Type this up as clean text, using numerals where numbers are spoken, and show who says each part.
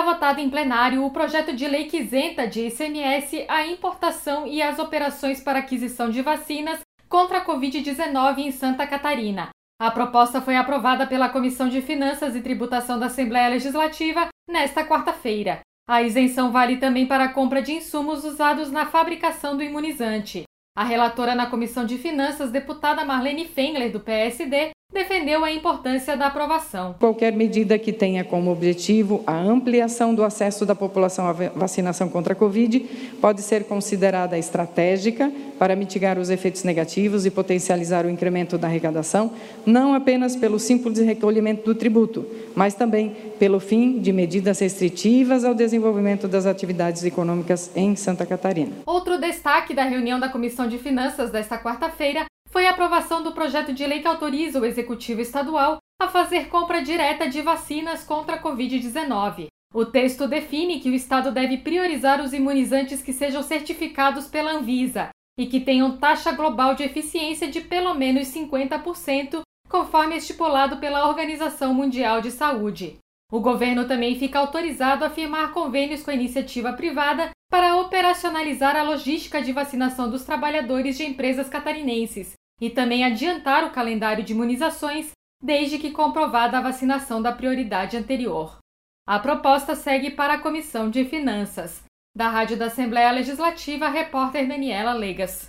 Speaker 1: votado em plenário o projeto de lei que isenta de ICMS a importação e as operações para aquisição de vacinas contra a Covid-19 em Santa Catarina. A proposta foi aprovada pela Comissão de Finanças e Tributação da Assembleia Legislativa nesta quarta-feira. A isenção vale também para a compra de insumos usados na fabricação do imunizante. A relatora na Comissão de Finanças, deputada Marlene Fengler, do PSD, defendeu a importância da aprovação.
Speaker 2: Qualquer medida que tenha como objetivo a ampliação do acesso da população à vacinação contra a Covid pode ser considerada estratégica para mitigar os efeitos negativos e potencializar o incremento da arrecadação, não apenas pelo simples recolhimento do tributo, mas também pelo fim de medidas restritivas ao desenvolvimento das atividades econômicas em Santa Catarina.
Speaker 1: Outro destaque da reunião da Comissão de Finanças desta quarta-feira foi a aprovação do projeto de lei que autoriza o Executivo Estadual a fazer compra direta de vacinas contra a Covid-19. O texto define que o Estado deve priorizar os imunizantes que sejam certificados pela Anvisa e que tenham taxa global de eficiência de pelo menos 50%, conforme estipulado pela Organização Mundial de Saúde. O governo também fica autorizado a firmar convênios com a iniciativa privada para operacionalizar a logística de vacinação dos trabalhadores de empresas catarinenses e também adiantar o calendário de imunizações, desde que comprovada a vacinação da prioridade anterior. A proposta segue para a Comissão de Finanças. Da Rádio da Assembleia Legislativa, a repórter Daniela Legas.